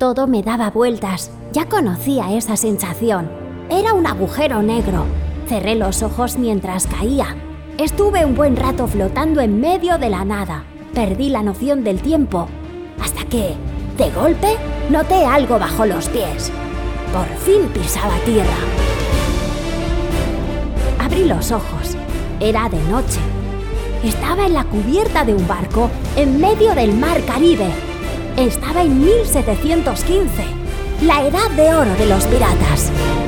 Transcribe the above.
Todo me daba vueltas. Ya conocía esa sensación. Era un agujero negro. Cerré los ojos mientras caía. Estuve un buen rato flotando en medio de la nada. Perdí la noción del tiempo. Hasta que, de golpe, noté algo bajo los pies. Por fin pisaba tierra. Abrí los ojos. Era de noche. Estaba en la cubierta de un barco en medio del mar Caribe. Estaba en 1715, la edad de oro de los piratas.